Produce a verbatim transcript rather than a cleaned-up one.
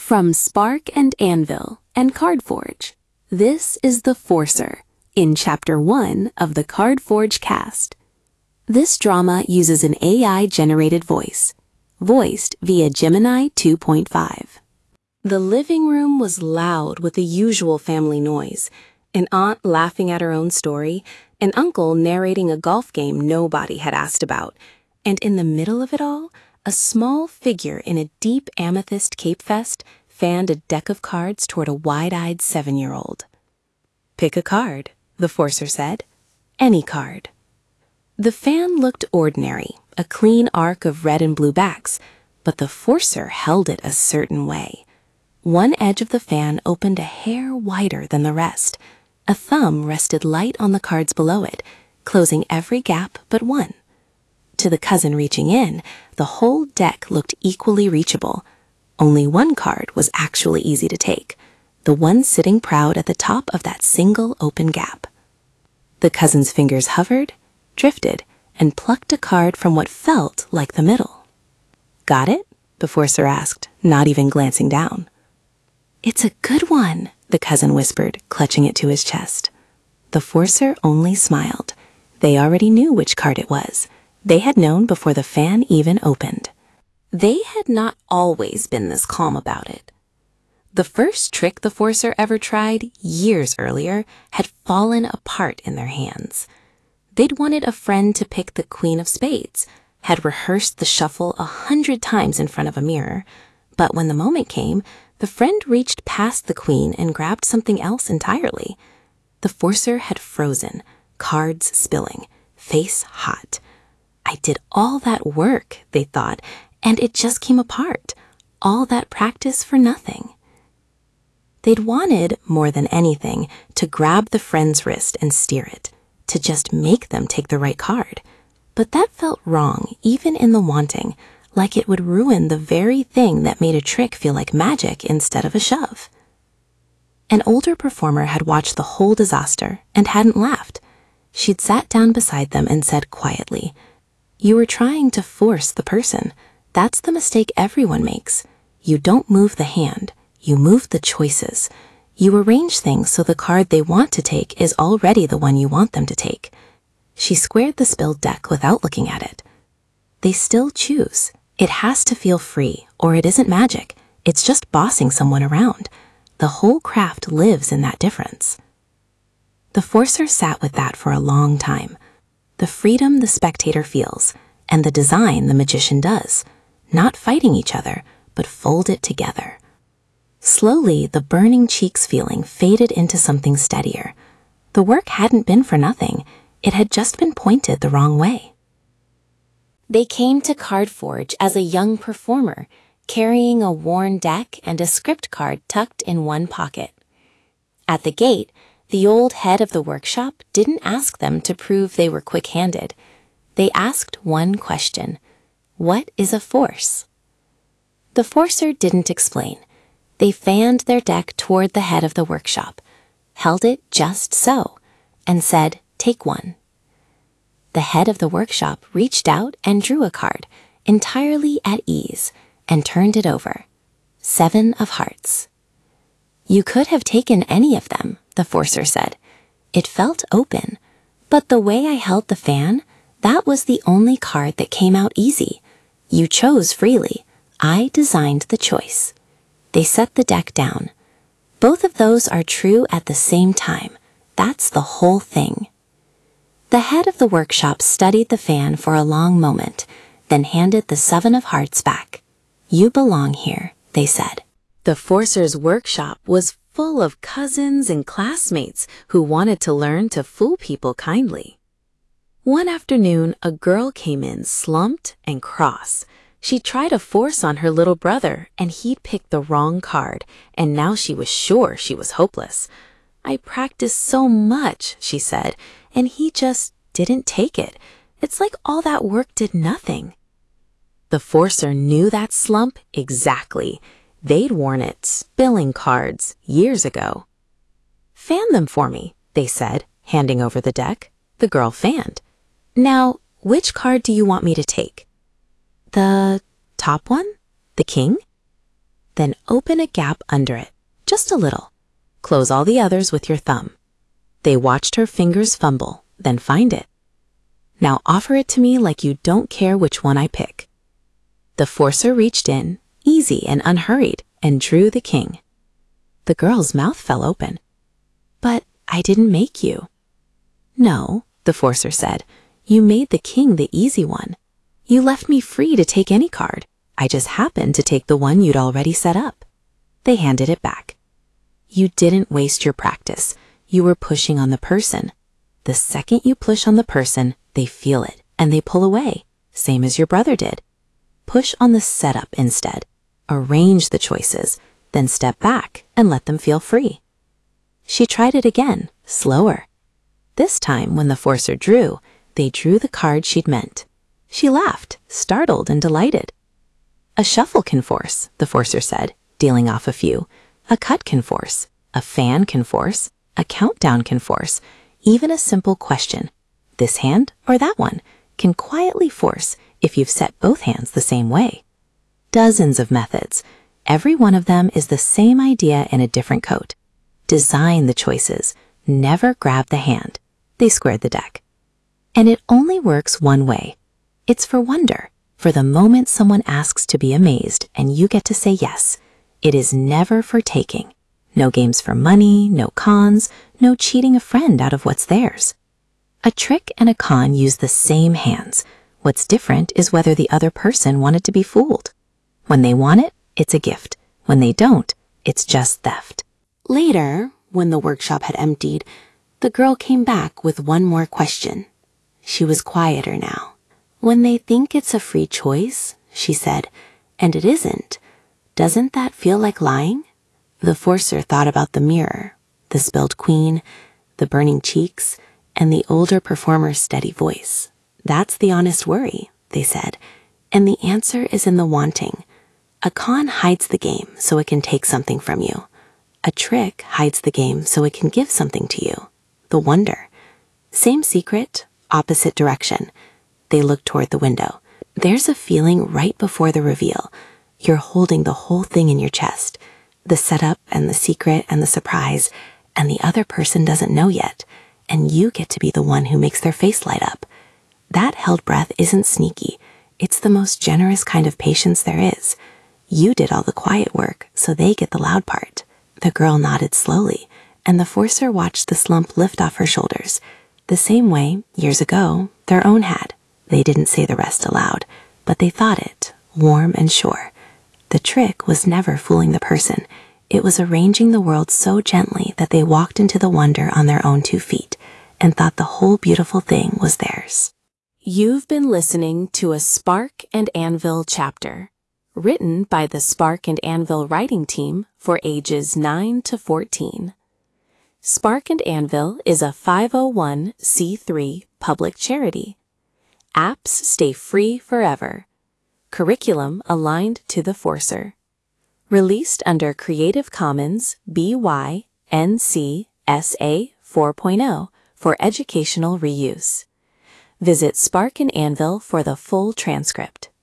From Spark and Anvil and Cardforge, this is The Forcer in Chapter one of the Cardforge cast. This drama uses an A I-generated voice, voiced via Gemini two point five. The living room was loud with the usual family noise, an aunt laughing at her own story, an uncle narrating a golf game nobody had asked about, and in the middle of it all, a small figure in a deep amethyst cape vest fanned a deck of cards toward a wide-eyed seven-year-old. "Pick a card," the Forcer said. "Any card." The fan looked ordinary, a clean arc of red and blue backs, but the Forcer held it a certain way. One edge of the fan opened a hair wider than the rest. A thumb rested light on the cards below it, closing every gap but one. To the cousin reaching in, the whole deck looked equally reachable. Only one card was actually easy to take, the one sitting proud at the top of that single open gap. The cousin's fingers hovered, drifted, and plucked a card from what felt like the middle. "Got it?" the Forcer asked, not even glancing down. "It's a good one," the cousin whispered, clutching it to his chest. The Forcer only smiled. They already knew which card it was. They had known before the fan even opened. They had not always been this calm about it. The first trick the Forcer ever tried, years earlier, had fallen apart in their hands. They'd wanted a friend to pick the Queen of Spades, had rehearsed the shuffle a hundred times in front of a mirror, but when the moment came, the friend reached past the Queen and grabbed something else entirely. The Forcer had frozen, cards spilling, face hot. I did all that work, they thought, and it just came apart. All that practice for nothing. They'd wanted, more than anything, to grab the friend's wrist and steer it, to just make them take the right card. But that felt wrong, even in the wanting, like it would ruin the very thing that made a trick feel like magic instead of a shove. An older performer had watched the whole disaster and hadn't laughed. She'd sat down beside them and said quietly, "You were trying to force the person. That's the mistake everyone makes. You don't move the hand, you move the choices. You arrange things so the card they want to take is already the one you want them to take." She squared the spilled deck without looking at it. They still choose. It has to feel free, or it isn't magic. It's just bossing someone around. The whole craft lives in that difference. The Forcer sat with that for a long time. The freedom the spectator feels, and the design the magician does, not fighting each other, but folded together. Slowly, the burning cheeks feeling faded into something steadier. The work hadn't been for nothing. It had just been pointed the wrong way. They came to Cardforge as a young performer, carrying a worn deck and a script card tucked in one pocket. At the gate, the old head of the workshop didn't ask them to prove they were quick-handed. They asked one question: what is a force? The Forcer didn't explain. They fanned their deck toward the head of the workshop, held it just so, and said, "Take one." The head of the workshop reached out and drew a card, entirely at ease, and turned it over. Seven of Hearts. "You could have taken any of them," the Forcer said. "It felt open, but the way I held the fan, that was the only card that came out easy. You chose freely. I designed the choice." They set the deck down. Both of those are true at the same time. That's the whole thing. The head of the workshop studied the fan for a long moment, then handed the Seven of Hearts back. "You belong here," they said. The Forcer's workshop was full of cousins and classmates who wanted to learn to fool people kindly. One afternoon, a girl came in slumped and cross. She tried a force on her little brother, and he'd picked the wrong card, and now she was sure she was hopeless. "I practiced so much," she said, "and he just didn't take it. It's like all that work did nothing." The Forcer knew that slump exactly. They'd worn it, spilling cards, years ago. "Fan them for me," they said, handing over the deck. The girl fanned. "Now, which card do you want me to take?" "The top one? The king?" Then open a gap under it, just a little. Close all the others with your thumb. They watched her fingers fumble, then find it. Now offer it to me like you don't care which one I pick. The Forcer reached in, easy and unhurried, and drew the king. The girl's mouth fell open. But I didn't make you. No, the Forcer said, you made the king the easy one. You left me free to take any card. I just happened to take the one you'd already set up. They handed it back. You didn't waste your practice. You were pushing on the person. The second you push on the person, they feel it, and they pull away, same as your brother did. Push on the setup instead. Arrange the choices, then step back and let them feel free. She tried it again, slower. This time, when the Forcer drew, they drew the card she'd meant. She laughed, startled and delighted. A shuffle can force, the Forcer said, dealing off a few. A cut can force. A fan can force. A countdown can force. Even a simple question, this hand or that one, can quietly force if you've set both hands the same way. Dozens of methods. Every one of them is the same idea in a different coat. Design the choices. Never grab the hand. They squared the deck. And it only works one way. It's for wonder, for the moment someone asks to be amazed and you get to say yes. It is never for taking. No games for money, no cons, no cheating a friend out of what's theirs. A trick and a con use the same hands. What's different is whether the other person wanted to be fooled. When they want it, it's a gift. When they don't, it's just theft. Later, when the workshop had emptied, the girl came back with one more question. She was quieter now. When they think it's a free choice, she said, and it isn't, doesn't that feel like lying? The Forcer thought about the mirror, the spilled queen, the burning cheeks, and the older performer's steady voice. That's the honest worry, they said, and the answer is in the wanting. A con hides the game so it can take something from you. A trick hides the game so it can give something to you. The wonder. Same secret, opposite direction. They looked toward the window. There's a feeling right before the reveal. You're holding the whole thing in your chest. The setup and the secret and the surprise, and the other person doesn't know yet, and you get to be the one who makes their face light up. That held breath isn't sneaky. It's the most generous kind of patience there is. You did all the quiet work, so they get the loud part. The girl nodded slowly, and the Forcer watched the slump lift off her shoulders. The same way, years ago, their own had. They didn't say the rest aloud, but they thought it, warm and sure. The trick was never fooling the person. It was arranging the world so gently that they walked into the wonder on their own two feet and thought the whole beautiful thing was theirs. You've been listening to a Spark and Anvil chapter, written by the Spark and Anvil writing team for ages nine to fourteen. Spark and Anvil is a five oh one c three public charity. Apps stay free forever. Curriculum aligned to the Forcer. Released under Creative Commons B Y N C S A four point oh for educational reuse. Visit Spark and Anvil for the full transcript.